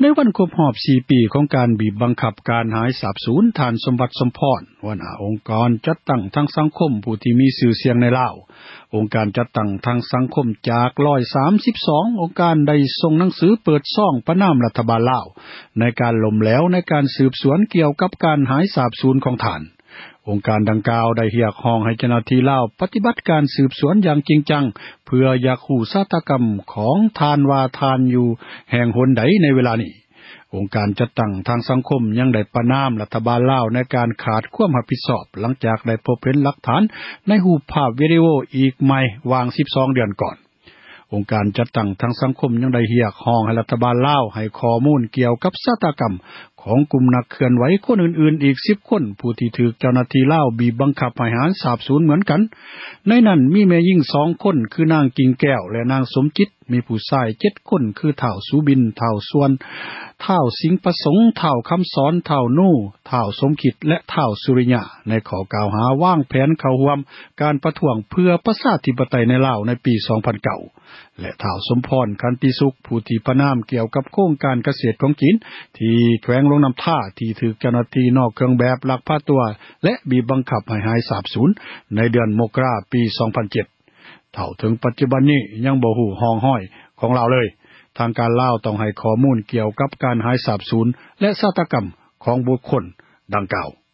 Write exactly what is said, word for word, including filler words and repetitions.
วันครบรอบสี่ปีของการบีบบังคับการหายสาบสูญท่านสมบัติสมพรหัวหน้าองค์กรจัดตั้งทางสังคมผู้ที่มีชื่อเสียงในลาวองค์การจัดตั้งทางสังคมจากหนึ่งร้อยสามสิบสององค์การได้ส่งหนังสือเปิดซ่องประนามรัฐบาลลาวในการล้มเหลวในการสืบสวนเกี่ยวกับการหายสาบสูญของท่านองค์การดังกล่าวได้เรียกร้องให้เจ้าหน้าที่ลาวปฏิบัติการสืบสวนอย่างจริงจังเพื่ออยากรู้ชะตากรรมของท่านว่าท่านอยู่แห่งหนใดในเวลานี้องค์การจัดตั้งทางสังคมยังได้ประณามรัฐบาลลาวในการขาดความรับผิดชอบหลังจากได้พบเห็นหลักฐานในรูปภาพวิดีโออีกใหม่วางสิบสองเดือนก่อนองค์การจัดตั้งทางสังคมยังได้เรียกร้องให้รัฐบาลลาวให้ข้อมูลเกี่ยวกับชะตากรรมของกลุ่มนักเคลื่อนไหวคนอื่นๆอีกสิบคนผู้ที่ถูกเจ้าหน้าที่ลาวบีบบังคับให้หายสาบสูญเหมือนกันในนั้นมีแม่หญิงสองคนคือนางกิ่งแก้วและนางสมจิตมีผู้ชายเจ็ดคนคือเฒ่าสุบินเฒ่าส่วนเฒ่าสิงห์ประสงค์เฒ่าคำสอนเฒ่านู่เฒ่าสมคิดและเฒ่าสุริยะในข้อกล่าวหาวางแผนเข้าร่วมการประท้วงเพื่อประชาธิปไตยในลาวในปีสองพันเก้าและเฒ่าสมพรคันติสุขผู้ที่ประนามเกี่ยวกับโครงการเกษตรของจีนที่แขวงลงน้ำท่าที่ถูกเจ้าหน้าที่นอกเครื่องแบบลักพาตัวและบีบบังคับให้หายสาบสูญในเดือนมกราคมปีสองพันเจ็ดเท่าถึงปัจจุบันนี้ยังบ่ฮู้ห้องห้อยของลาวเลยทางการลาวต้องให้ข้อมูลเกี่ยวกับการหายสาบสูญและฆาตกรรมของบุคคลดังกล่าว